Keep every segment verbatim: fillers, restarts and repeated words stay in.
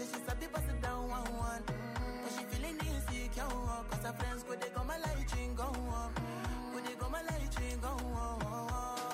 Say she's a bit busted down one one. But she feeling insecure, cause her friends go they go my light ring go on. Go they go my light ring go on.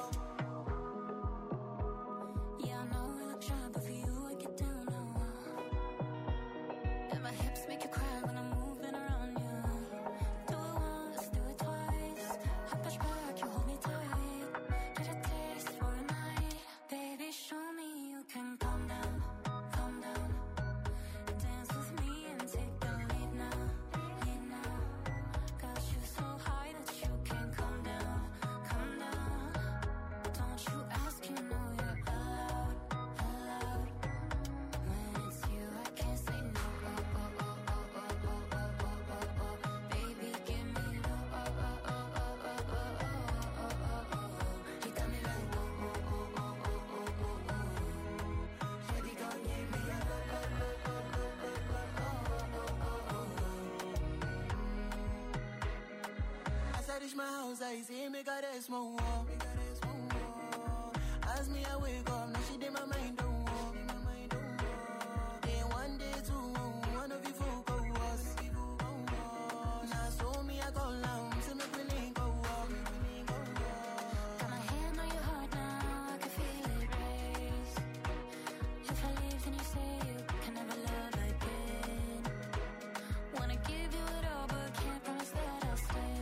I say make her rest more. As me I wake up, now she did my mind don't walk. Day one, day two, one of you folk go us. Now so me I go down, so make me link go up. Got my hand on your heart now, I can feel it race. If I leave then you say you can never love again. Wanna give you it all but can't promise that I'll stay.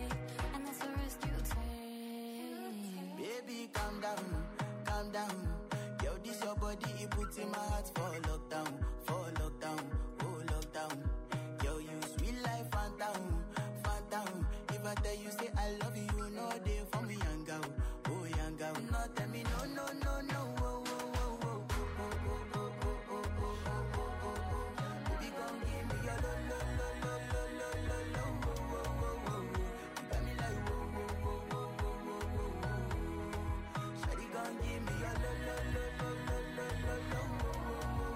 Baby, calm down, calm down. Yo, this your body, it puts in my heart for lockdown, for lockdown, oh lockdown. Yo, you sweet life, phantom, phantom. If I tell you say I love you, you know they for me, young girl, oh young girl. No, tell me no, no, no, no, oh, oh, oh, oh, oh, oh, oh, oh, oh, oh, oh, oh. Baby, come give me your lo, lo, lo, lo, lo, lo, lo, lo, oh, oh, oh, oh. You got me like whoa, whoa, whoa, whoa, whoa, whoa, whoa. Shawty, come give me your lo, lo, lo, lo, lo, lo, lo, lo, oh, oh, oh, oh.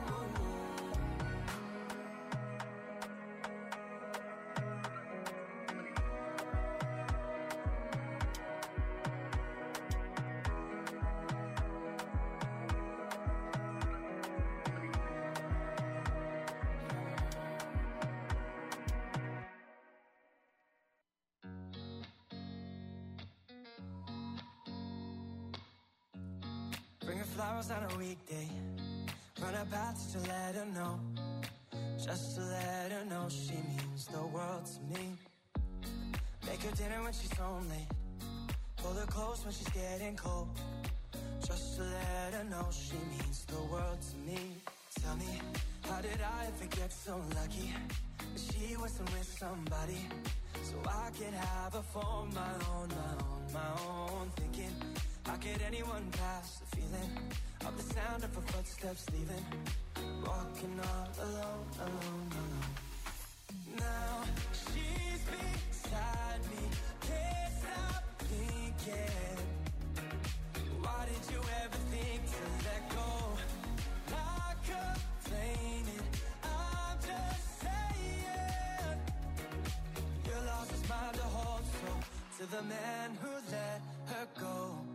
Bring her flowers on a weekday. Run her paths to let her know. Just to let her know she means the world to me. Make her dinner when she's home late. Pull her close when she's getting cold. Just to let her know she means the world to me. Tell me, how did I ever get so lucky that she wasn't with somebody so I could have her for my own, my own, my own. Thinking, how could anyone pass the feeling of the sound of her footsteps leaving? Walking all alone, alone, alone. Now she's beside me, can't stop thinking. Why did you ever think to let go? Not complaining, I'm just saying. Your loss is mine to hold, so to the man who let her go,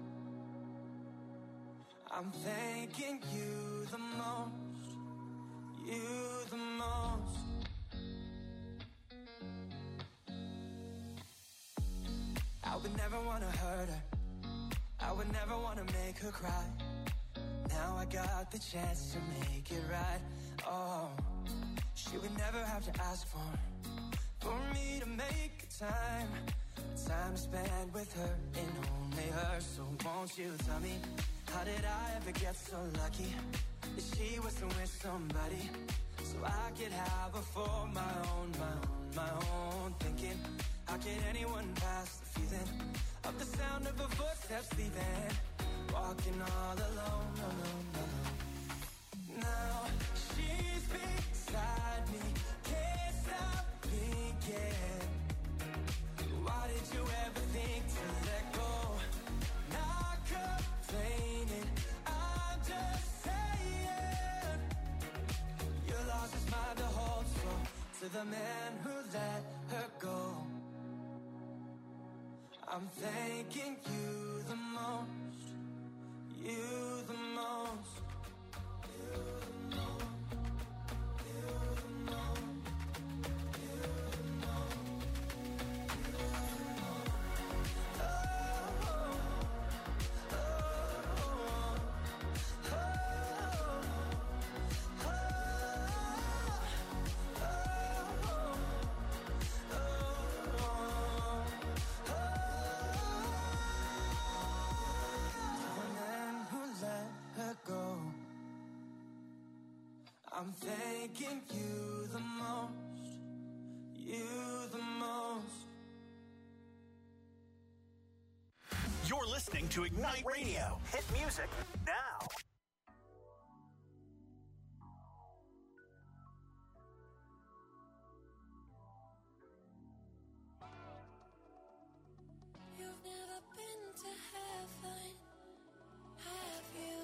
I'm thanking you the most, you the most. I would never wanna hurt her, I would never wanna make her cry. Now I got the chance to make it right. Oh, she would never have to ask for, for me to make time, time to spend with her and only her. So won't you tell me, how did I ever get so lucky that she wasn't with somebody so I could have her for my own, my own, my own. Thinking, how could anyone pass the feeling of the sound of her footsteps leaving? Walking all alone, alone, alone. Now she's beside me, can't stop thinking. Why did you ever think to let go? Not complaining, I'm just saying. Your loss is mine to hold, so to the man who let her go, I'm thanking you the most, you the most, you the most. I'm thanking you the most, you the most. You're listening to Ignite Radio. Hit music now. You've never been to heaven, have you?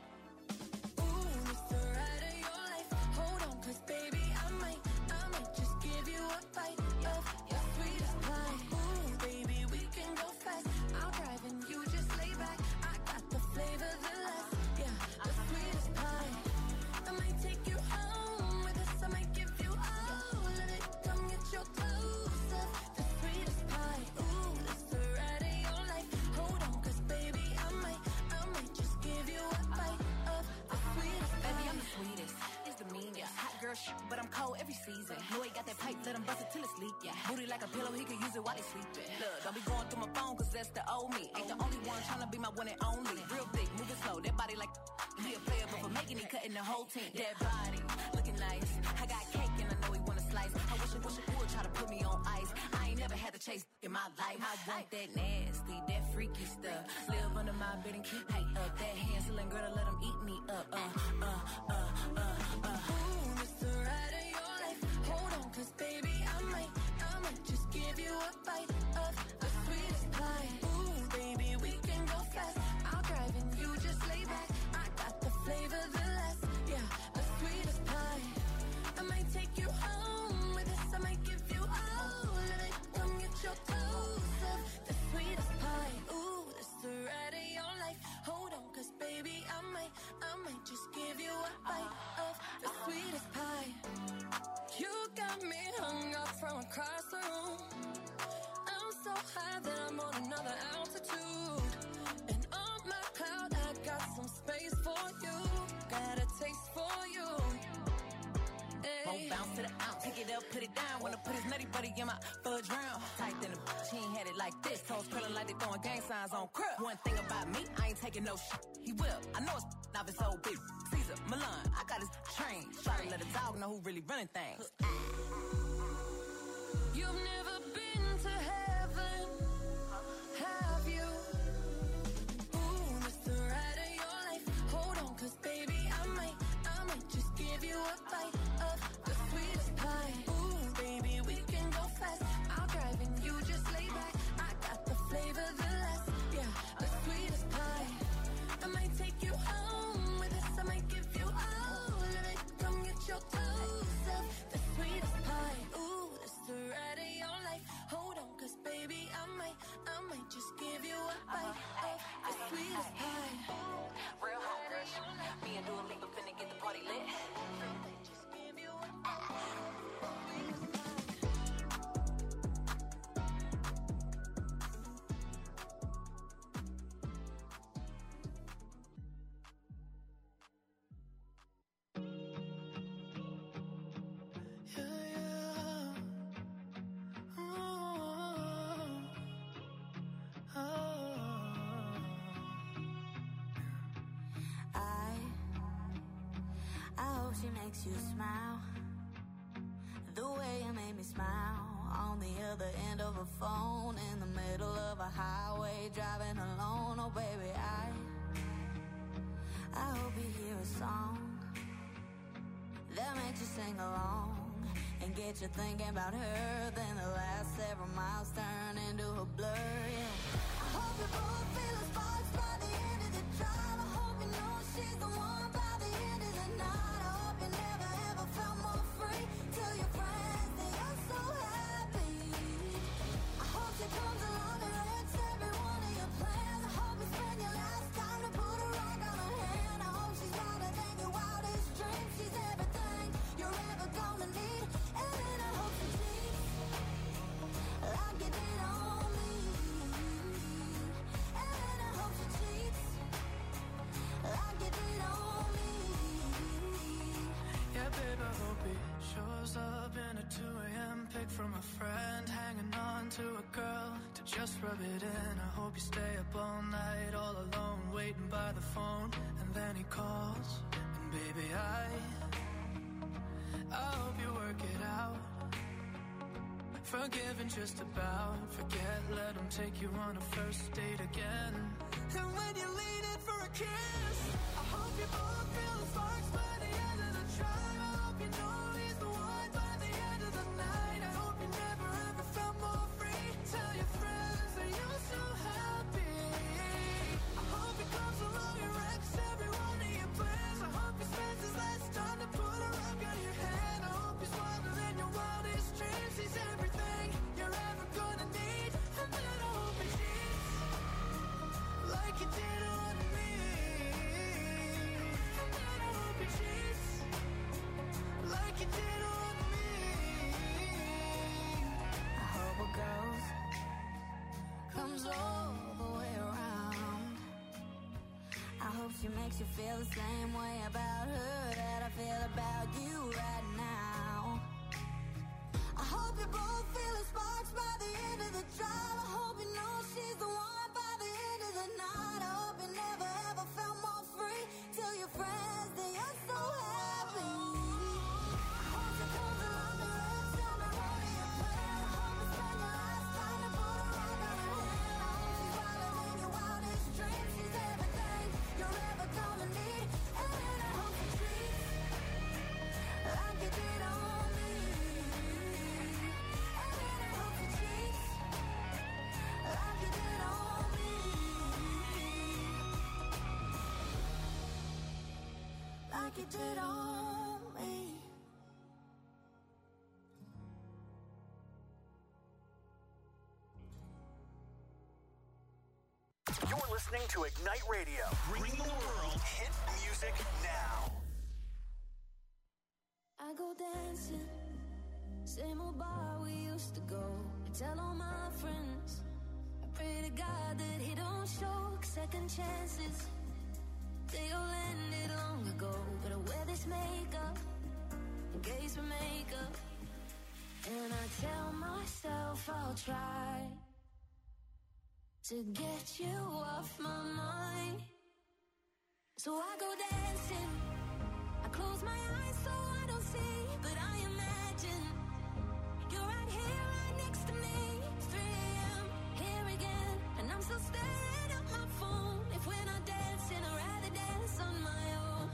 Ooh, it's the ride of your life. Hold on, cause baby, I might, I might just give you a bite of your sweetest pie. Ooh, baby, we can go fast. I'll drive and you just lay back. I got the flavor, the last, yeah, the sweetest pie. I might take you home with us. I might give you all of it. Come get your clothes up, the sweetest pie. Ooh, it's the ride of your life. Hold on, cause baby, I might, I might just give you a bite of the sweetest pie. Baby, I'm the sweetest. It's the meanest. Hot girl shit, but I'm cold every season. Know he got that pipe, let him bust it till it's leak. Yeah. Booty like a pillow, he could use it while he's sleeping. Look, don't be going through my phone, cause that's the old me. Ain't the only one tryna be my one and only. Real thick, moving slow, that body like he a player, but for making it, cutting the whole team. That body, looking nice. I got cake and I know he wanna slice. I wish I wish I would try to put me on ice. I ain't never had to chase in my life. I want that nasty, that freaky stuff. Live under my bed and keep me up. That Hansel girl to let him eat me up. Uh, uh, uh, uh, uh. Ooh, it's the ride of your life. Hold on, cause baby, I might, I might just give you a bite of the sweetest pie. Ooh, baby, we can go fast. I'll drive and you just lay back. I got the flavor, the last, yeah, the sweetest pie. I might take you home with us. I might give you all of it. Come get your toes up, the sweetest pie. Ooh, it's the ride of your life. Hold on, cause baby, I might, I might just give you a bite of the sweetest pie. You got me hung up from across the room. I'm so high that I'm on another altitude. And on my cloud, I got some space for you. Got a taste for you. Won't bounce to the ounce. Pick it up, put it down. Wanna put his nutty buddy in my fudge round. Tight than a bitch, he ain't had it like this. Toes curling like they throwing gang signs on crib. One thing about me, I ain't taking no shit. He will. I know it's not his old bitch. Caesar, Milan, I got his train. Try to let a dog know who really running things. You've never been to heaven, have you? Ooh, it's the ride of your life. Hold on, cause baby, I might, I might just give you a bite of the sweetest pie. Ooh, baby, we can go fast. I'll drive and you just lay back. I got the flavor, the last, yeah, the sweetest pie. I might take you home with us. I might give you all of it. Come get your toes up, the sweetest pie. Ooh, it's the ride of your life. Hold on, cause baby, I might, I might just give you a bite of the sweetest pie. Real hungry. Me and Dua Lipa finna get the party lit. Just give you a bite of the sweetest pie. I, I hope she makes you smile. The way you made me smile on the other end of a phone in the middle of a highway driving alone. Oh baby, I, I hope you hear a song that makes you sing along and get you thinking about her. Then the last several miles turn into a blur. Yeah. I hope you both feel the sparks by the end of the drive. I hope you know she's the one by the end of the night. I hope you never ever felt more free. Tell your friends that you're so happy. I hope she comes along and wrecks every one of your plans. I hope you spend your last time to put a rock on her hand. I hope she's wilder than your wildest dreams. She's everything you're ever gonna need. And then I hope she cheats like you did on me. And then I hope she cheats like you did on me. Yeah, babe, I hope he shows up in a two a.m. pic from a friend, hanging on to a girl to just rub it in. I hope you stay up all night, all alone, waiting by the phone, and then he calls, and baby, I forgiven just about. Forget, let him take you on a first date again. And when you lean in for a kiss, I hope you both feel the sparks by the end of the drive. I hope you know he's the one by the end of the night. I hope you never ever felt more free. Tell your friends that you're so happy. I hope he comes along and wrecks every one of your plans. I hope he spends his last time to put a rock on your hand. I hope he's wilder than your wildest dreams. He's everything you're ever gonna need. And then I hope he cheats like you did on me. And then I hope he cheats like you did on me. I hope a ghost comes all the way around. I hope she makes you feel the same way about her that I feel about you right now. I hope you both feel the sparks by the end of the drive. I hope you know she's the one by the end of the night. I hope you never ever felt more free. Tell your friends that you're so happy. I hope she comes along and wrecks every one of your plans. I hope you spend your last time to put a rock on her hand. I hope she's wilder than your wildest dreams. She's everything you're ever gonna need. And then I hope she treats like you did on me. And then I hope she treats like you did on me. Like you did on me. You're listening to Ignite Radio, bringing the world hit music now. I go dancing, same old bar we used to go. I tell all my friends, I pray to God that he don't show second chances. They all ended long ago, but I wear this makeup in case we make up. And I tell myself I'll try to get you off my mind. So I go dancing, I close my eyes so I don't see, but I imagine you're right here, right next to me. It's three a.m. here again, and I'm still staring at my phone. If we're not dancing, I'd rather dance on my own.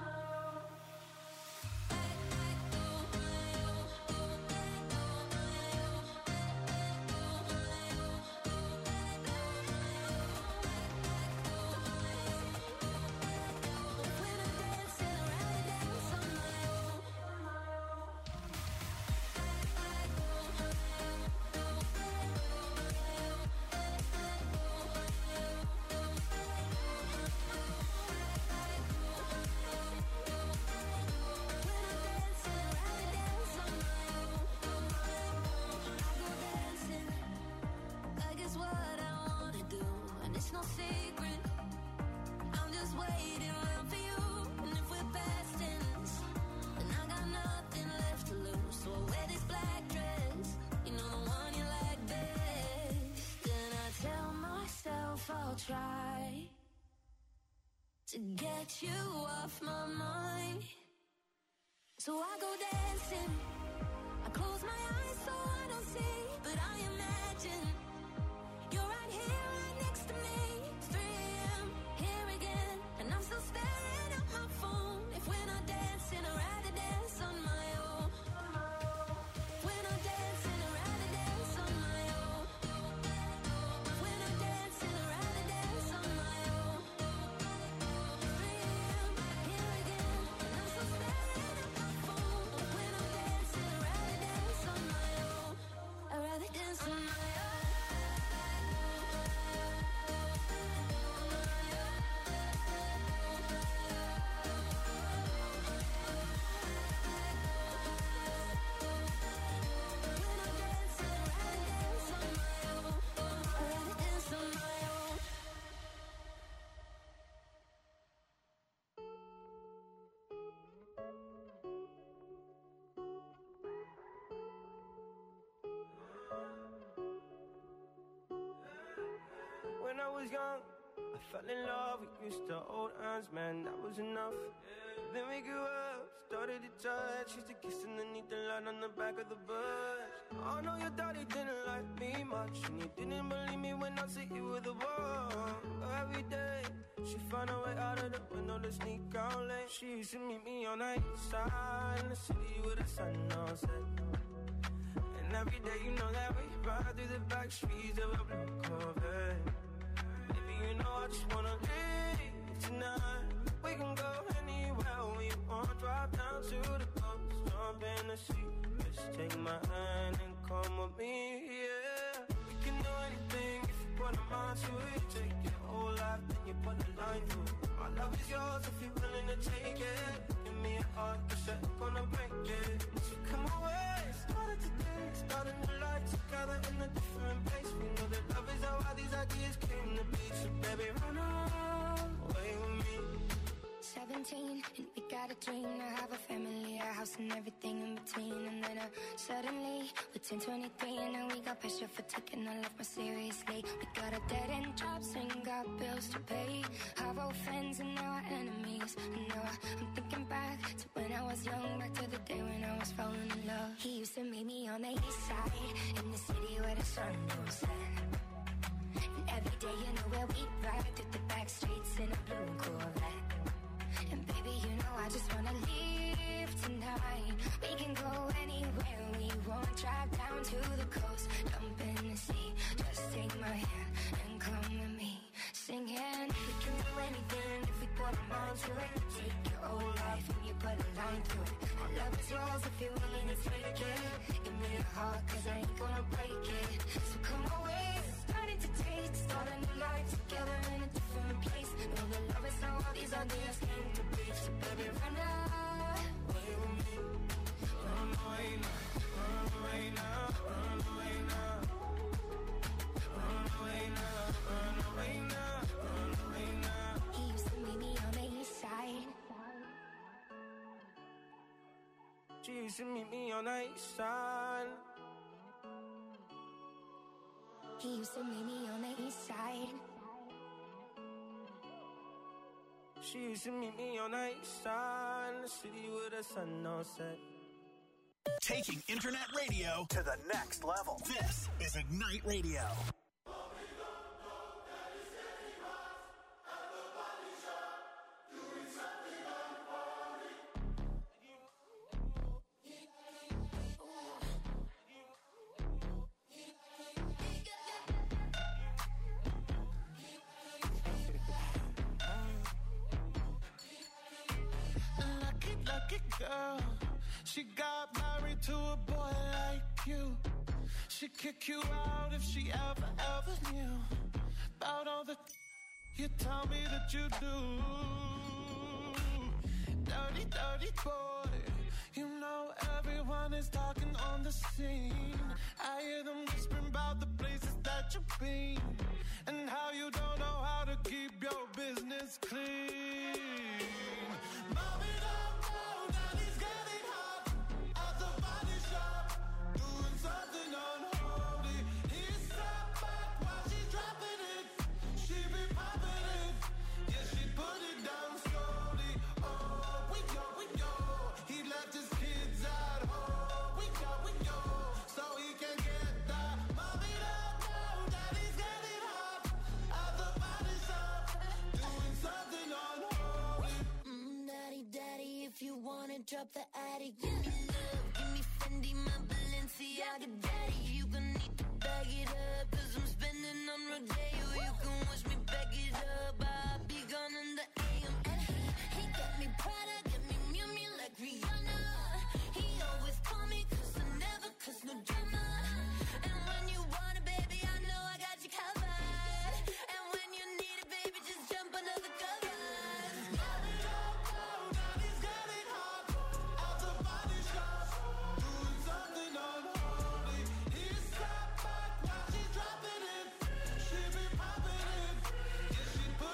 No secret, I'm just waiting around for you. And if we're past tense, then I got nothing left to lose. So I wear this black dress, you know, the one you like best. Then I tell myself I'll try to get you off my mind. So I go dancing, I close my eyes so I don't see, but I imagine you're right here, right next to me. It's three a.m. here again, and I'm still staring at my phone. If we're not dancing, I'd rather dance on my own. If we're not dancing, I'd rather dance on my own. If we're not dancing, I'd rather dance on my own. three a.m. here again, and I'm still staring at my phone. If we're not dancing, I'd rather dance on my own. I'd rather dance on my own. fell in love, we used to hold hands, man, that was enough. Then we grew up, started to touch, used to kiss underneath the light on the back of the bus. I know your daddy didn't like me much, and he didn't believe me when I said you were the one. But every day, she found a way out of the window to sneak out late. She used to meet me on the east side, in the city with the sun on set. And every day, you know that we ride through the back streets of a blue Corvette. Baby, you know I just wanna leave tonight. We can go anywhere we want, drive down to the coast, jump in the sea. Just take my hand and come with me, yeah. We can do anything if you put a mind to it. Take your whole life, then you put a line through it. My love is yours if you're willing to take it. Give me a heart, cause I'm gonna break it. So come away, started today, starting the life together in a different place. We know that love is how all these ideas came to be. So baby, run away with me. seventeen, and we got a dream to have a family, a house and everything in between. And then uh, suddenly, we're ten, twenty-three, and now we got pressure for taking our life more seriously. We got a dead-end jobs and got bills to pay. Our old friends and now our enemies. And now I, I'm thinking back to when I was young, back to the day when I was falling in love. He used to meet me on the east side, in the city where the sun don't set. And every day, you know where we ride through the back streets in a blue Corvette. And baby, you know I just wanna leave tonight. We can go anywhere we want, drive down to the coast, jump in the sea. Just take my hand and come with me, singing. We can do anything if we put our mind to it. Take your whole life and you put a line through it. My love is yours if you're willing to take it. Give me a heart, cause I ain't gonna break it. So come away, starting to taste, start a new life together in a different place. Know that love is how all these ideas came to be. So baby, run away with me. Run away now, run away now, run away now. Run away now, run away now, run away now. He used to meet me on the east side. She used to meet me on the east side. He used to meet me on the east side. She used to meet me on the east side, in the city with the sun on set. Taking internet radio to the next level. This is Ignite Radio. Girl, she got married to a boy like you. She'd kick you out if she ever, ever knew about all the you tell me that you do. Dirty, dirty boy. You know everyone is talking on the scene. I hear them whispering about the places that you've been and how you don't know how to keep your business clean. Mommy, drop the attic, give me love, give me Fendi, my Balenciaga daddy. You gon' need to bag it up, cause I'm spending on Rodeo. You can wish me back it up, I'll be gone in the A M. And he, he got me Prada, got me Miu Miu like Rihanna. He always call me cause I never cause no drama. And when you want it, baby, I know I got you covered. And when you need it, baby, just jump under the covers. She be popping it, yeah, she put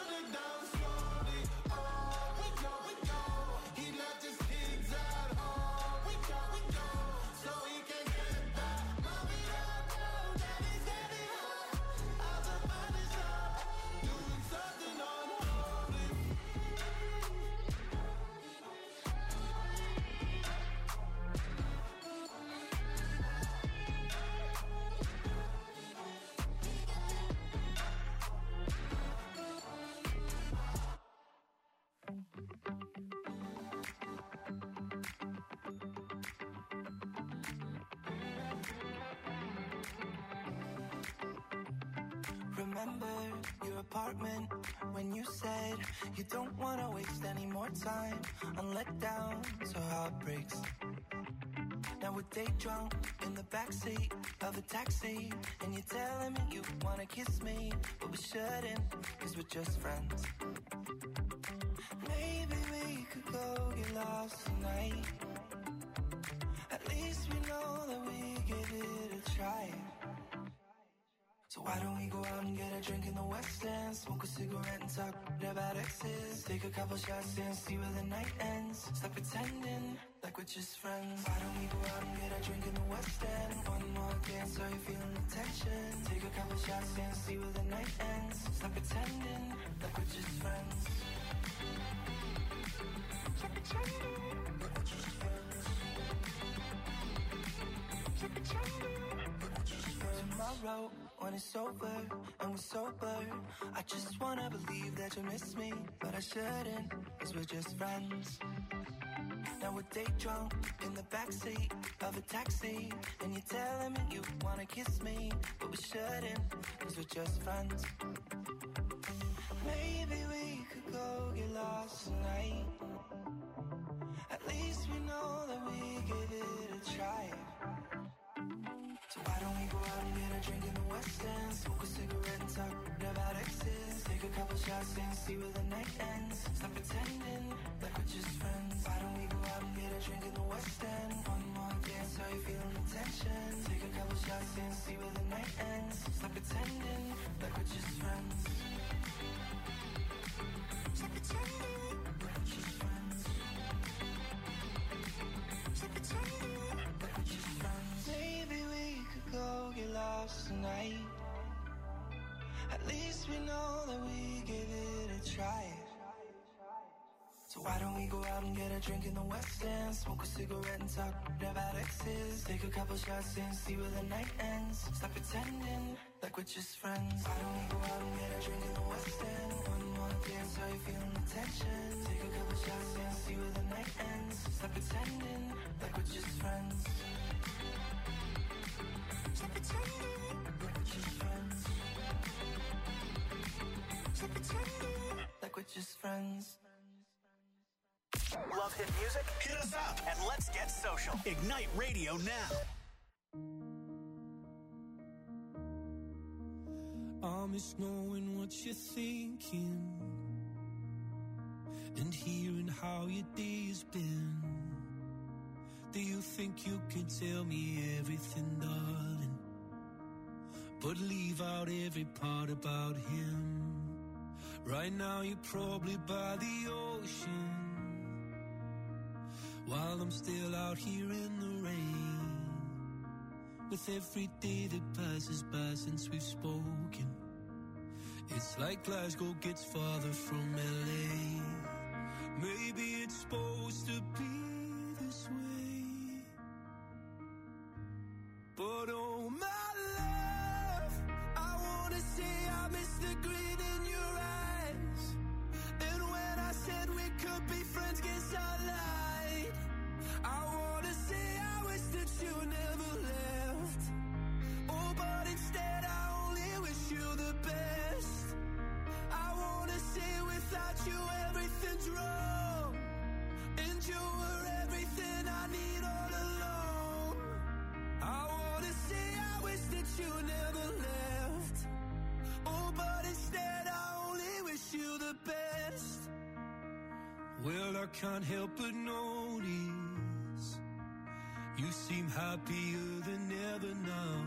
remember your apartment when you said you don't want to waste any more time on letdowns or heartbreaks. Now we're day drunk in the backseat of a taxi, and you're telling me you wanna kiss me, but we shouldn't, cause we're just friends. Maybe we could go get lost tonight. At least we know that we give it a try. So why don't we go out and get a drink in the West End, smoke a cigarette and talk about exes, take a couple shots and see where the night ends. Stop pretending like we're just friends. Why don't we go out and get a drink in the West End, one more dance, are you feeling the tension? Take a couple shots and see where the night ends. Stop pretending like we're just friends. Stop pretending like we're just friends. Stop pretending like we're just friends. Tomorrow when it's over and we're sober, I just wanna believe that you miss me, but I shouldn't, cause we're just friends. Now we're day drunk in the backseat of a taxi, and you're telling me you wanna kiss me, but we shouldn't, cause we're just friends. Maybe we could go get lost tonight. At least we know that we give it a try. So why don't we go out and get a drink in the West End, smoke a cigarette and talk about exes, take a couple shots and see where the night ends. Stop pretending like we're just friends. Why don't we go out and get a drink in the West End, one more dance, are you feeling the tension? Take a couple shots and see where the night ends. Stop pretending like we're just friends. Stop pretending like we're just friends. Stop pretending like we're just friends. Maybe we could go get lost tonight. At least we know that we give it a try. So why don't we go out and get a drink in the West End, smoke a cigarette and talk about exes, take a couple shots and see where the night ends. Stop pretending like we're just friends. Why don't we go out and get a drink in the West End, one more dance, are you feeling the tension? Take a couple shots and see where the night ends. Stop pretending like we're just friends. Stop pretending like we're just friends. Stop pretending like we're just friends. Love hit music? Hit us up and let's get social. Ignite Radio now. I miss knowing what you're thinking and hearing how your day's been. Do you think you can tell me everything, darling, but leave out every part about him? Right now you're probably by the ocean, while I'm still out here in the rain. With every day that passes by since we've spoken, it's like Glasgow gets farther from L A. Maybe it's supposed to be this way, but oh my love, I wanna say I miss the grin in your eyes. And when I said we could be friends, guess I lied. I wanna say I wish that you never left. Oh, but instead I only wish you the best. I wanna say without you everything's wrong, and you were everything I need all along. I wanna say I wish that you never left. Oh, but instead I only wish you the best. Well, I can't help but notice you seem happier than ever now.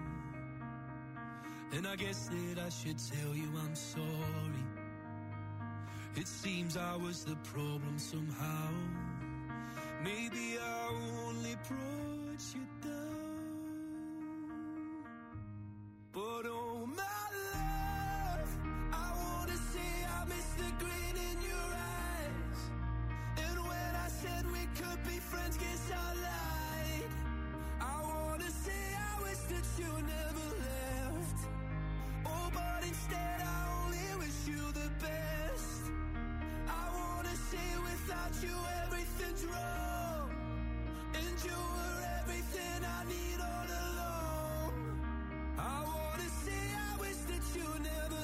And I guess that I should tell you I'm sorry. It seems I was the problem somehow. Maybe I only brought you down. But oh my love, I wanna say I miss the grin in your eyes. And when I said we could be friends, guess I lied. I wanna say I wish that you never left. Oh, but instead I only wish you the best. I wanna say without you everything's wrong, and you were everything I need all along. I wanna say I wish that you never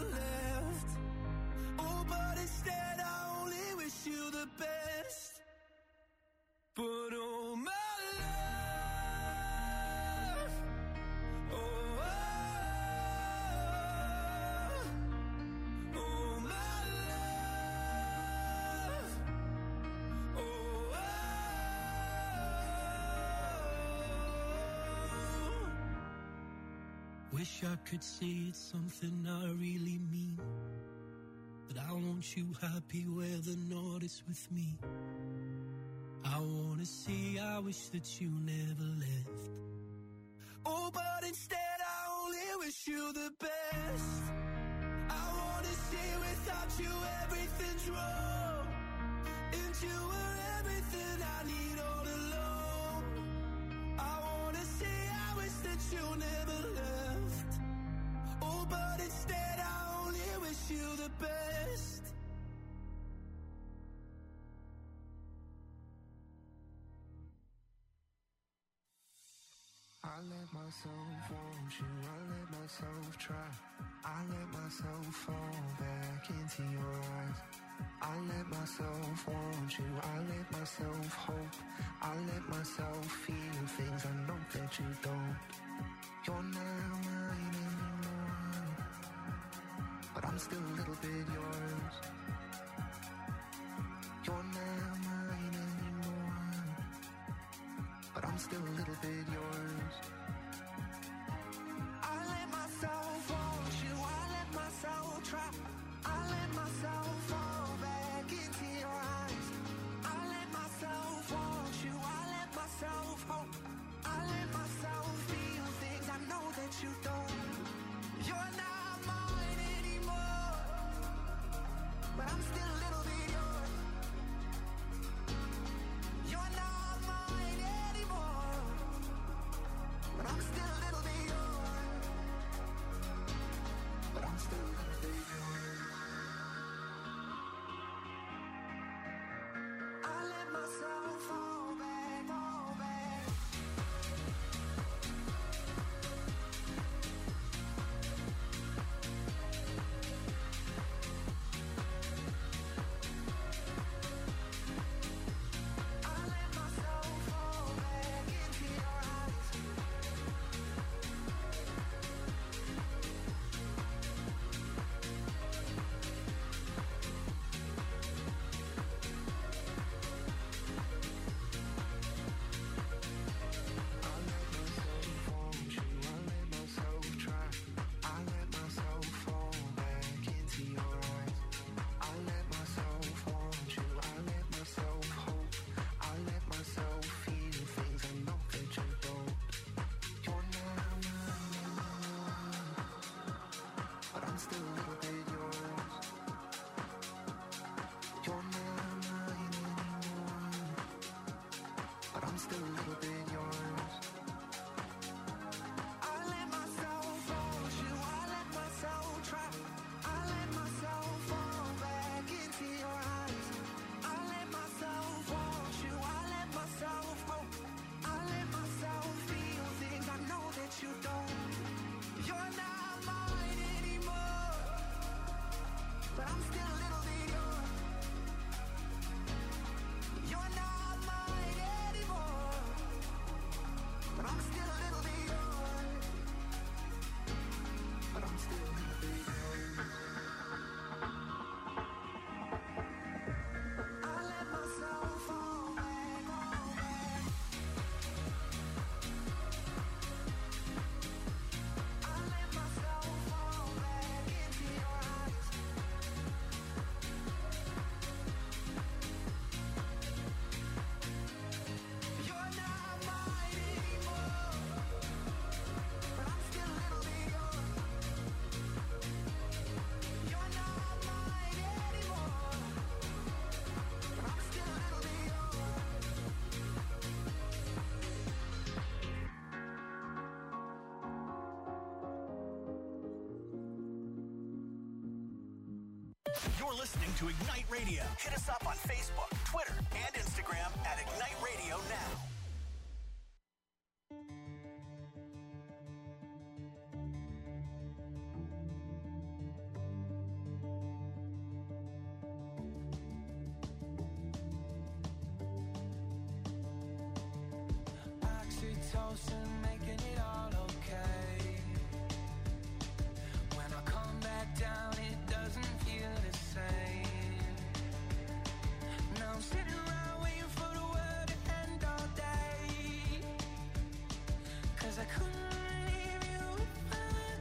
Wish I could say it's something I really mean, but I want you happy where the north is with me. I wanna say I wish that you never left. Oh, but instead I only wish you the best. I wanna say without you everything's wrong, and you were everything I need all along. I wanna say I wish that you never left. Oh, but instead I only wish you the best. I let myself want you, I let myself try. I let myself fall back into your eyes. I let myself want you, I let myself hope. I let myself feel things I know that you don't. You're not mine anymore, but I'm still a little bit yours. You're not mine anymore, but I'm still a little bit yours. I let myself want you, I let myself try. I let myself fall back into your eyes. I let myself want you, I let myself hope. I let myself feel things I know that you don't. You're not mine anymore, but I'm still a little bit yours. You're not mine anymore, but I'm still a little bit yours. But I'm still a little bit yours. I let myself fall back, fall back. I let myself fall back into your eyes. I let myself want you, I let myself try. I let myself fall back into your eyes. I let myself want you, I let myself hope. I let myself feel things I know that you don't. You're not mine anymore, but I'm still a little bit yours. You're not mine anymore, but I'm still a little bit yours. I let myself want you, I let myself try. I let myself fall back into your eyes. I let myself want you, I let myself hope. I let myself feel things I know that you don't. You're not mine anymore, but I'm still a little bit yours. You're not mine anymore, but I'm still a little bit yours. But I'm still a little bit yours. I let myself fall back, fall back. I let myself fall back into your eyes. You're not mine anymore, but I'm still a little bit yours. You're not mine anymore, but I'm still a little bit yours. You're listening to Ignite Radio. Hit us up on Facebook, Twitter, and Instagram at Ignite Radio Now. Oxytocin, making it all okay. When I come back down, it doesn't feel the same. Now I'm sitting around waiting for the world to end all day. 'Cause I couldn't leave you if I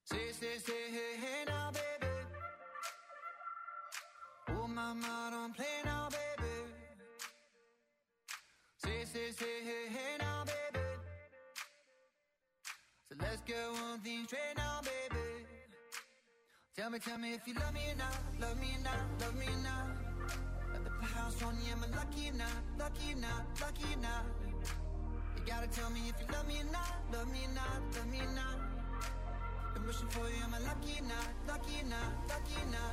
Say, say, say, hey, hey now, baby. Oh, mama, don't play now, baby. Say, say, say, hey, hey now, baby. So let's get one thing straight now, baby. Tell me, tell me if you love me or not, love me or not, love me or not. At the house on you, am I lucky or not, lucky or not, lucky or not? You gotta tell me if you love me or not, love me or not, love me or not. I'm wishing for you, am I lucky or not, lucky or not, lucky or not?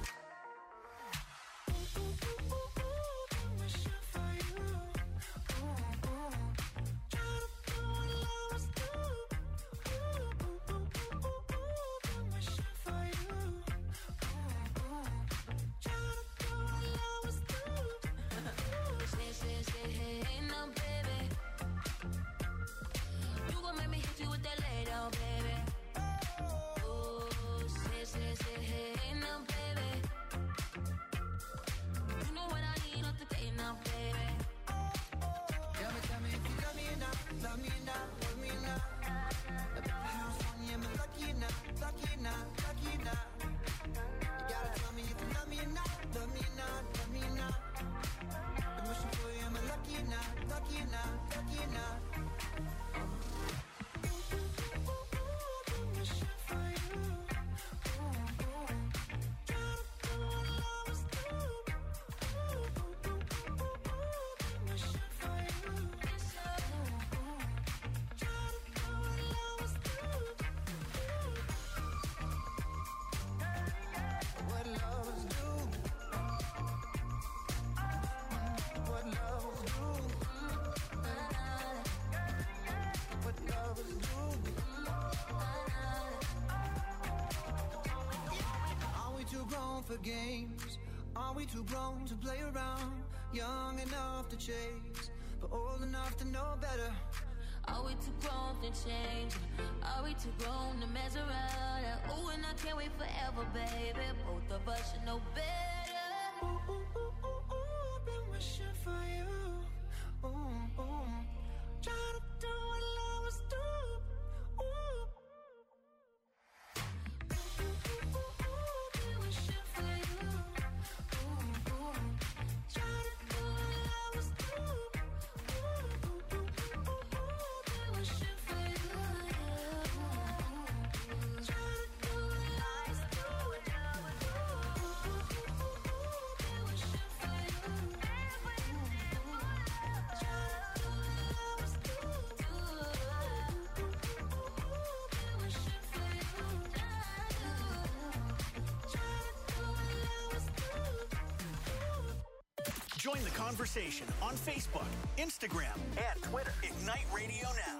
For games, are we too grown to play around? Young enough to chase, but old enough to know better. Are we too grown to change? Are we too grown to mess around? Ooh, and I can't wait forever, baby. Both of us should know better. Ooh, ooh, ooh, ooh, ooh, been wishing for you. Ooh, ooh, try to do what lovers do. Ooh. Join the conversation on Facebook, Instagram, and Twitter. Ignite Radio Now.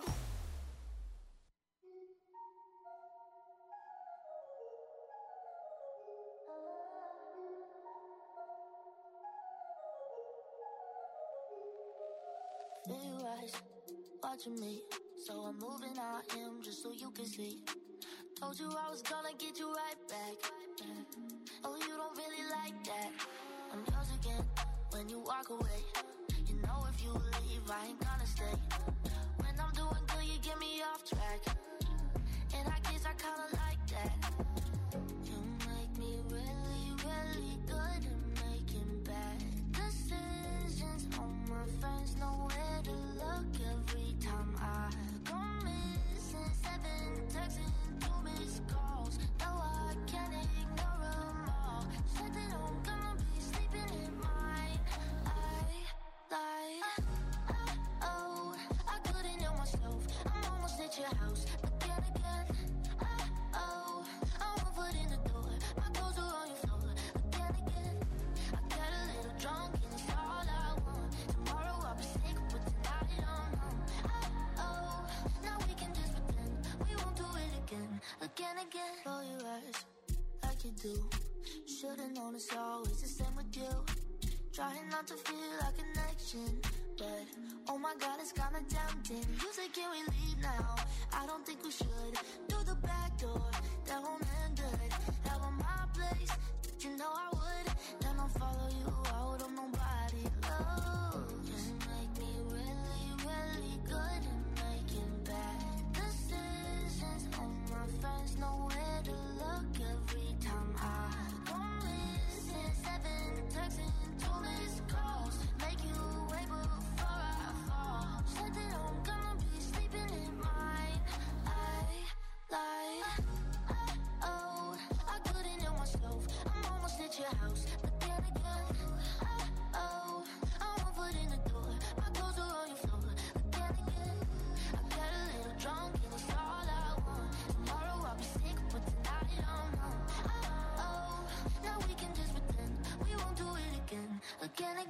Blue eyes watching me, so I'm moving I am just so you can see. Told you I was gonna get you right back. Oh, you don't really like that. I'm yours again when you walk away. You know if you leave, I ain't gonna stay. When I'm doing good, you get me off track. And I guess I kinda like that. You make me really, really good at making bad decisions. All my friends know where to look every time I go missing. Seven texts and two missed calls. No, I can't ignore them all. Said that I'm gonna be sleeping in mine. I lied. Oh, I couldn't know myself. I'm almost at your house, but then again, oh, I'm one foot in the door. My clothes are on your floor, but then again, I got a little drunk and it's all I want. Tomorrow I'll be sick, but tonight I'm home. Oh, now we can just pretend we won't do it again, again, again. Roll your eyes like you do. Should've known it's always the same with you. Trying not to feel a connection, but oh my God, it's kinda tempting. You say, can we leave now? I don't think we should. Through the back door, that won't end good. Have on my place, you know I would. Then I'll follow you out of nobody. Oh, you make me really, really good at making bad decisions. All my friends know where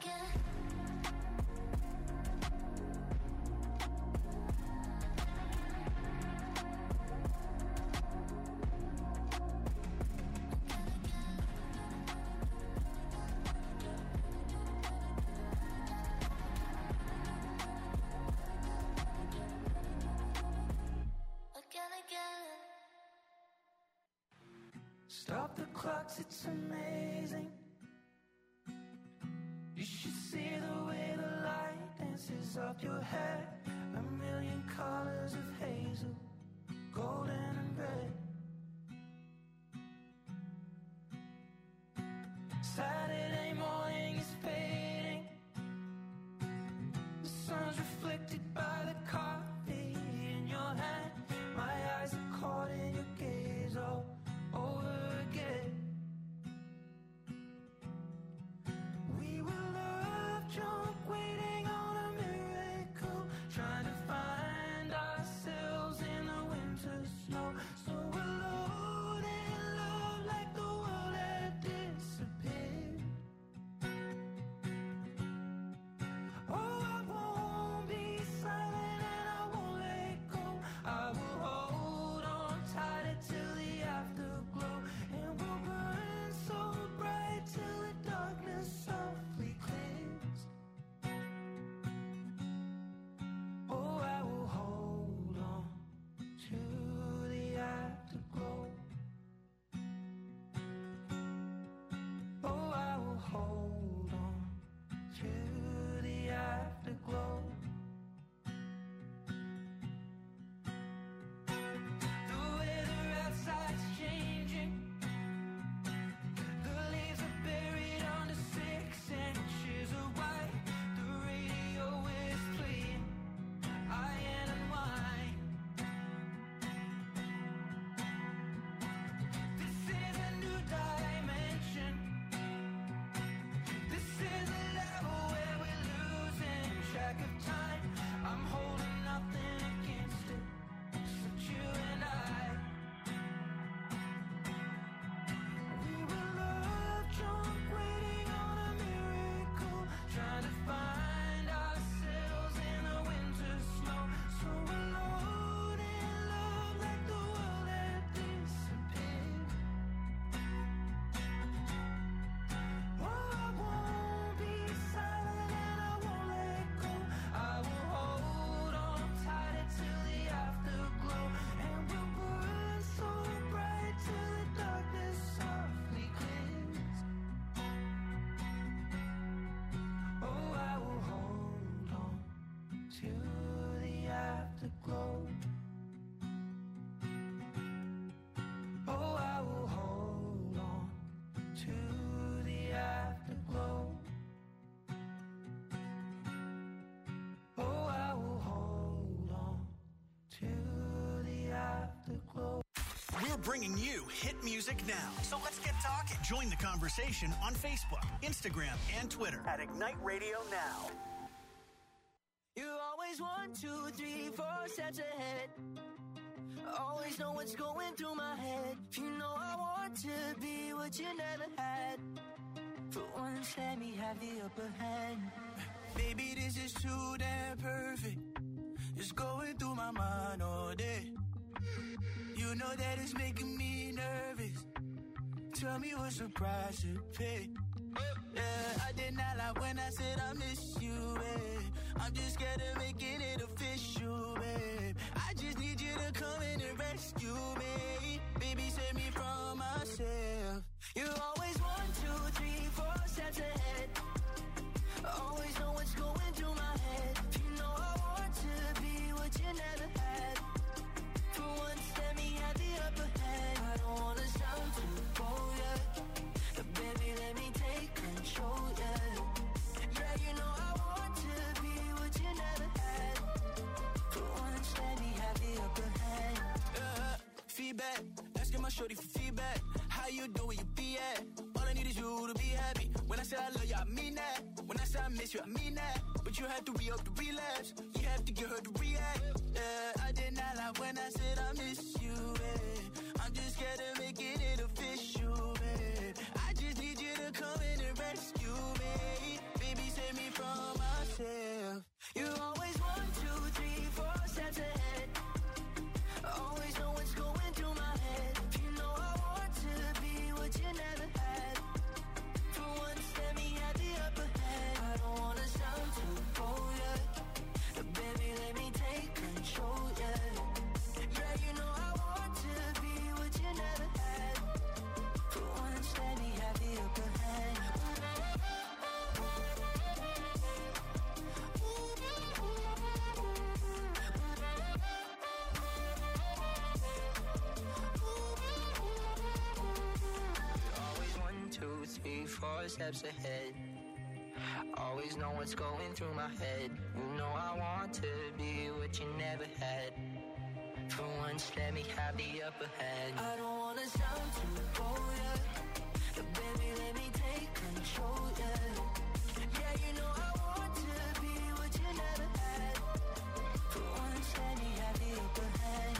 again. Again, again. Stop the clocks, it's amazing. You should see the way the light dances up your hair. A million colors of hazel, golden and red. Saturday morning is fading. The sun's reflected by the coffee in your hand. My eyes are caught in your gaze all over again. We were love drunk, waiting on a miracle, trying to find ourselves in the winter snow. So alone in love, like the world had disappeared. Oh, I won't be silent and I won't let go. I will hold on tighter till the afterglow, and we'll burn so bright till the darkness softly clears. Oh, I will hold on to the afterglow. Oh, I will hold on to the afterglow. The weather outside's changing. The leaves are buried under six inches of white. The radio is playing iron and wine. This is a new dimension. This is a level where we're losing track of time. I'm holding nothing against it, except you and I. We were love drunk, waiting on a miracle, trying to find ourselves in the winter snow. So alone in love, like the world had disappeared. Oh, I won't be silent and I won't let go. I will hold on tighter till the afterglow, and we'll burn so bright till the darkness softly clears. Oh, I will hold on to the afterglow. Oh, I will hold on to the afterglow. Oh, I will hold on to the afterglow. We're bringing you hit music now. So let's get talking. Join the conversation on Facebook, Instagram, and Twitter at Ignite Radio Now. You always one, two, three, four steps ahead. Always know what's going through my head. You know I want to be what you never had. For once, let me have the upper hand. Baby, this is too damn perfect. It's going through my mind all day. You know that it's making me nervous. Tell me what's the price to pay. Yeah, I did not lie when I said I miss you, babe. I'm just scared of making it official, babe. I just need you to come in and rescue me. Baby, save me from myself. You always one, two, three, four steps ahead. Always know what's going through my head. You know I want to be what you never had. For once, let me have the upper hand. I don't wanna sound too bold, yeah. But baby, let me take control, yeah. Yeah, you know I want to be what you never had. For once, let me have the upper hand. Uh, feedback, asking my shorty for feedback. How you do where you be at? All I need is you to be happy. When I say I love you, I mean that. When I say I miss you, I mean that. But you have to re-up the relapse. You have to get her to react. Yeah, I did not lie when I said I miss you, babe. I'm just scared of making it official, babe. I just need you to come in and rescue me. Baby, say three, four steps ahead. Always know what's going through my head. You know I want to be what you never had. For once, let me have the upper hand. I don't wanna sound too bold, yeah, but baby, let me take control, yeah. Yeah, you know I want to be what you never had. For once, let me have the upper hand.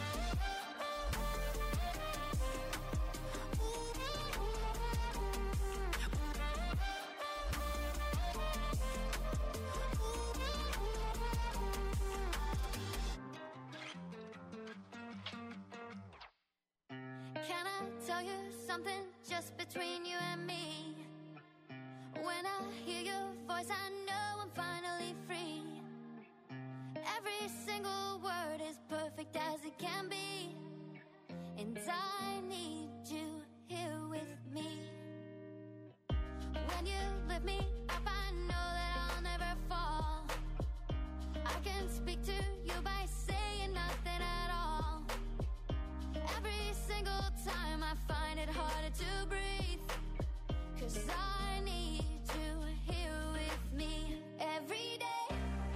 Can I tell you something just between you and me? When I hear your voice, I know I'm finally free. Every single word is perfect as it can be. And I need you here with me. When you lift me up, I know that I'll never fall. I can speak to you by saying nothing at all. Every single time I find it harder to breathe, 'cause I need you here with me every day.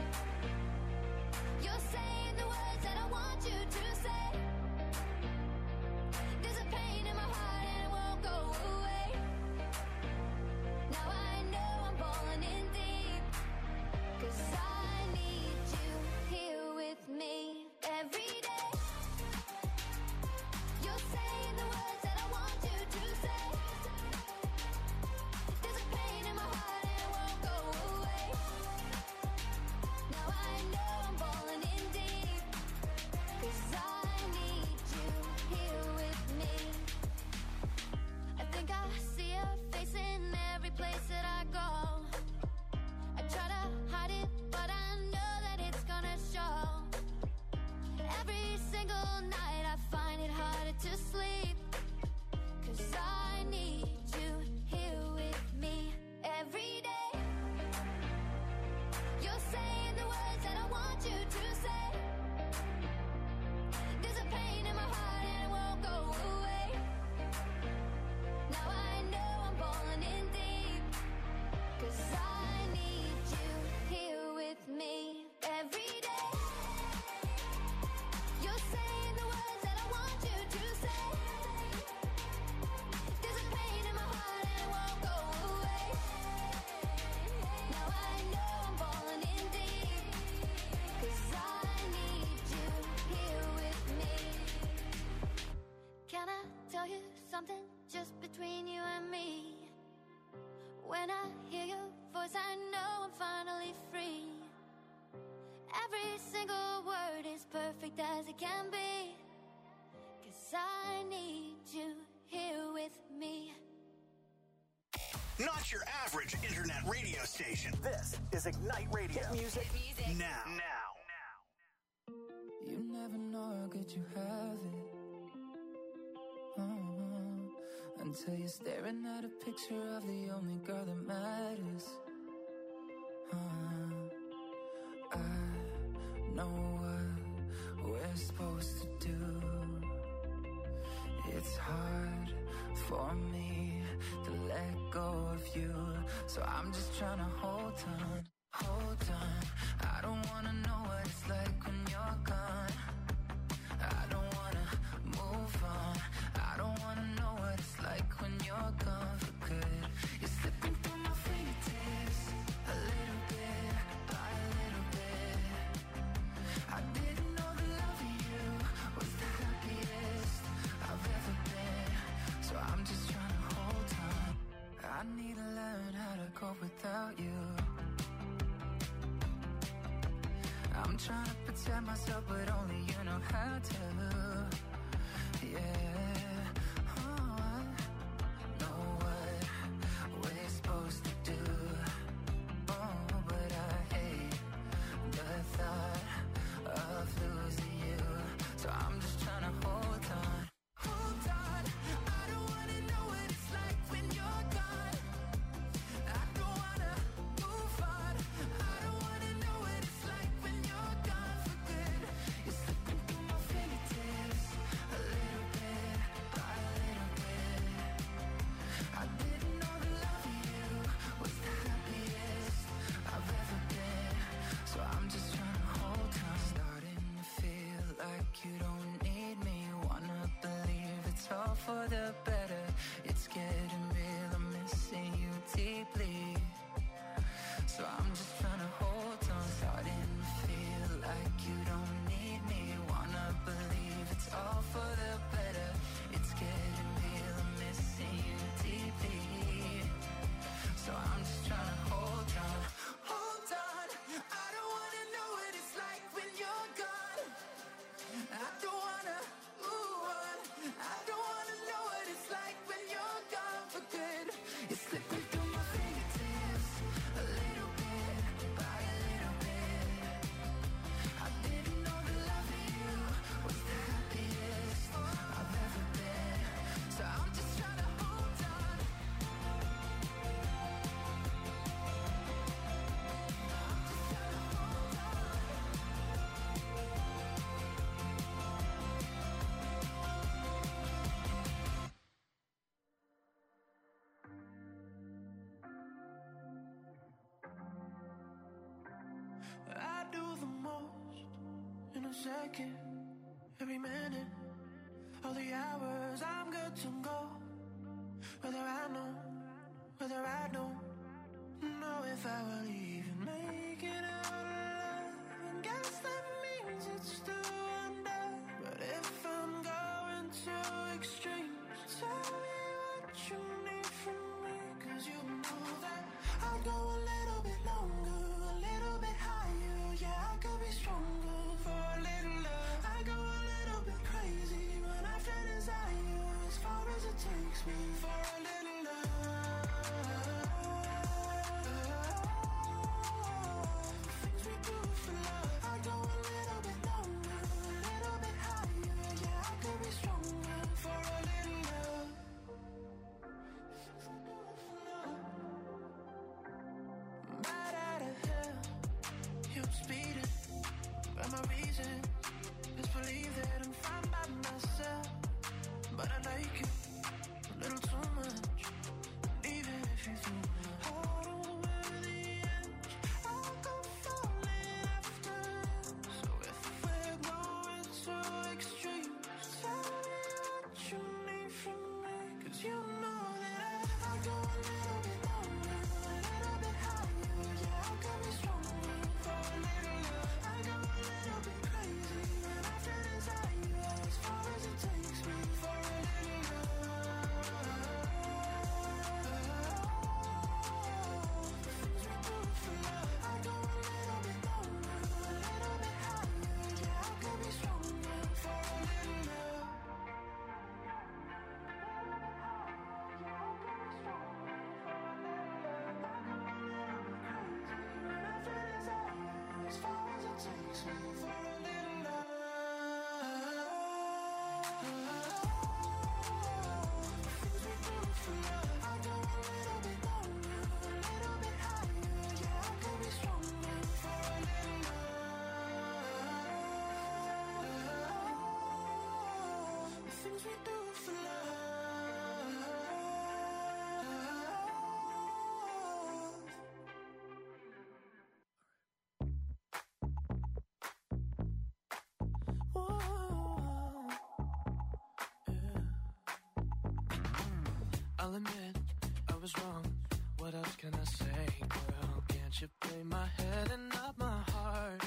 You're saying the words that I want you to say. There's a pain in my heart and it won't go away. Now I know I'm falling in deep, 'cause I need you here with me every day. You're saying the words that I want you to say. There's a pain in my heart and it won't go away. Now I know I'm falling in deep, 'cause I need you here with me. I think I see your face in every place that I go. I try to hide it, but I know that it's gonna show. Every single night I find it harder to sleep, 'cause I need you here with me every day. You're saying the words that I want you to say. There's a pain in my heart and it won't go away. Now I know I'm falling in deep, 'cause I need you here with me every day. You're saying the words that I want you to say. There's a pain in my heart and it won't go away. Now I know I'm falling in deep, 'cause I need you here with me. Can I tell you something just between you and me? When I hear your voice, I know I'm finally free. Every single word is perfect as it can be, 'cause I need you here with me. Not your average internet radio station. This is Ignite Radio. Hit music, now. Now. You never know how good you have it. Uh-huh. Until you're staring at a picture of the only girl that matters. Uh-huh. I know what we're supposed to do. It's hard for me to let go of you, so I'm just trying to hold on, hold on. I don't wanna know what it's like when you're gone. I don't wanna move on. I don't wanna know what it's like when you're gone for good. You're slipping through my fingertips, a little bit by a little bit. I didn't know the love of you was the happiest I've ever been, so I'm just trying to hold on. I need to learn how to cope without you. I'm trying to protect myself, but only you know how to. Yeah, oh, I know what we're supposed to do. Oh, but I hate the thought of losing you, so I'm just trying to hold on. Hold on, I don't wanna know what it's like when you're gone. I don't wanna move on. I don't wanna know what it's like when you're gone for good. You're slipping through my fingertips. the better. It's getting real, I'm missing you deeply. So I'm just trying to hold on, starting to feel like you don't need me. Wanna believe it's all for the better. It's getting real, I'm missing you deeply. So I'm just trying to hold on. Hold on, I don't wanna know what it's like when you're gone. I don't wanna move on. I don't wanna know what it's like when you're gone for good. It's slipping through my fingertips, a little bit by a little bit. I didn't know the love of you was the happiest I've ever been. So I'm just trying to hold on. I do the most in a second, every minute, all the hours I'm good to go. Whether I know, whether I don't know if I will even make it out alive. And guess that means it's still under. But if I'm going to extremes, tell me what you need from me. Cause you know that I'll go a little bit longer, a little bit higher. Yeah, I could be stronger for a little love. I go a little bit crazy when I feel desire, as far as it takes me for a little love. Things we do for love. I go a little bit longer, a little bit higher. Yeah, I could be stronger for a little love. Right out of hell, you're speeding. But my reason is believe that I'm fine by myself. But I like you a little too much. Even if you do hold over the edge, I'll go falling after. So if we're going to extremes, tell me what you need from me. Cause you know that I go a little bit longer, a little bit higher. Yeah, I could be stronger for a little love. I go a little bit crazy when I feel desire, as far as it takes me for a little love. Things we do for love. I go a little bit longer, a little bit higher. Yeah, I could be stronger for a little love. As far as it takes me for a little love. Things we do for love. I go a little bit longer, a little bit higher. Yeah, I could be stronger for a little love. The things we do for love. Whoa, yeah. I'll admit I was wrong. What else can I say, girl? Can't you play my head and not my heart?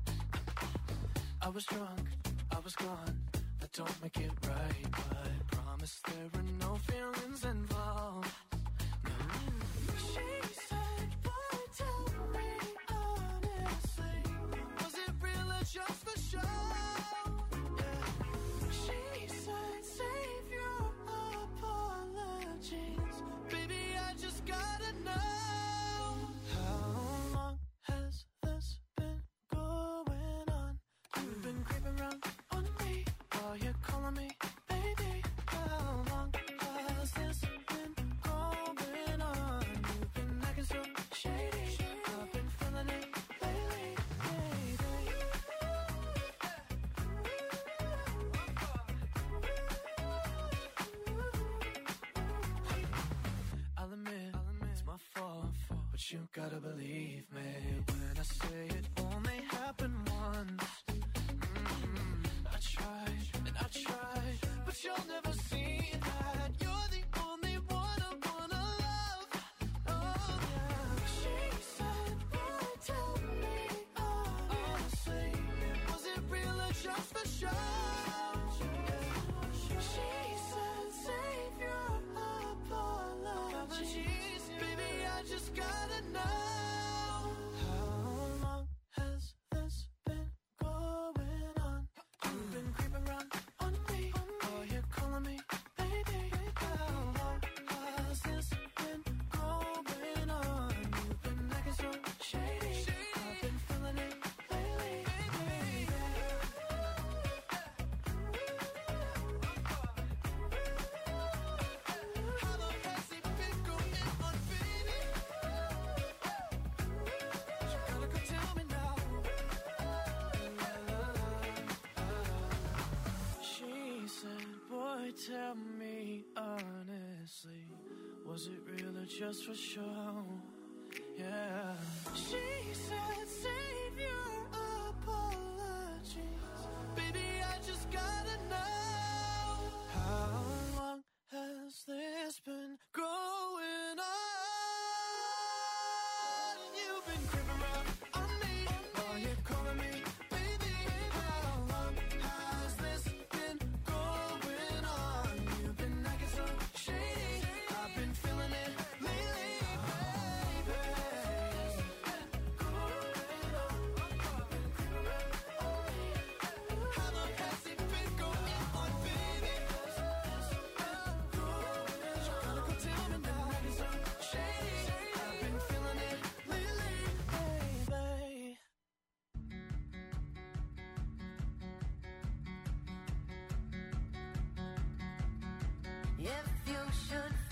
I was drunk, I was gone. That don't make it right, but promise there were no feelings involved. No. She said, boy, tell me honestly, was it real or just for show? Yeah. She said, save your apologies, baby, I just gotta know. How long has this been going on? You've been creeping around on me while you're calling me baby. How long has this been going on? You've been acting so shady. I've been feeling it lately, baby. I'll admit, it's my fault, but you gotta believe me when I say it only happened once. Mm-hmm. I tried and I tried, but you'll never see that. gotta know, how long has this been going on? You've been creeping around on me, oh, you're calling me baby. How long has this been going on? You've been acting so shady, I've been feeling it lately, baby. How long has it been going on, baby? You gotta go tell me now. She said, boy, tell me honestly, was it real or just for show? Yeah. She said, save your apologies, baby, I just gotta know, how long has this been going on? You've been creeping around on me, oh, you're calling me baby. How long has this been going on? You've been acting so shady, I've been feeling it lately, baby. How long has it been going on, baby? You gotta go tell me now. Acting so shady, I've been feeling it lately, baby. If you should